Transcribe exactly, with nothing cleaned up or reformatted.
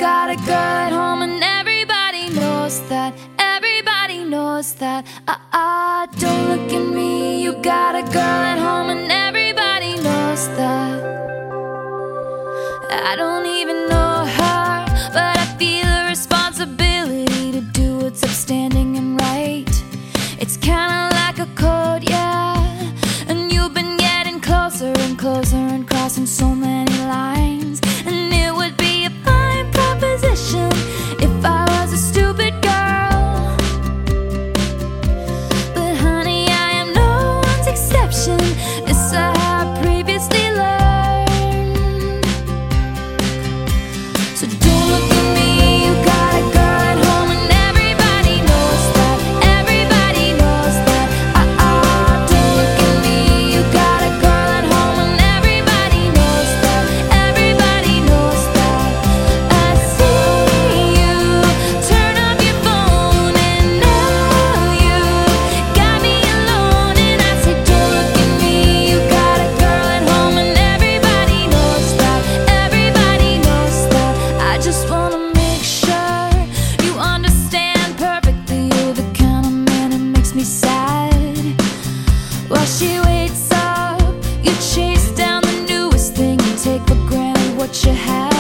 got a girl at home and everybody knows that. Everybody knows that. Ah, ah, don't look at me. You got a girl at home and everybody knows that. I don't even know her, but I feel a responsibility to do what's upstanding and right. It's kinda like a code, yeah. And you've been getting closer and closer and crossing so many lines. And it would be a fine proposition if I was a stupid girl. But honey, I am no one's exception. This I have previously learned. So don't look at me. You got a girl at home and everybody knows that. Everybody knows that. Ah, ah, don't look at me. You got a girl at home and everybody knows that. Everybody knows that. I see you turn off your phone and now you got me alone. And I say, don't look at me. You got a girl at home and everybody knows that. Everybody knows that. I just wanna make sure you understand perfectly. You're the kind of man that makes me sad. While she waits up, you chase down the newest thing and take for granted what you have.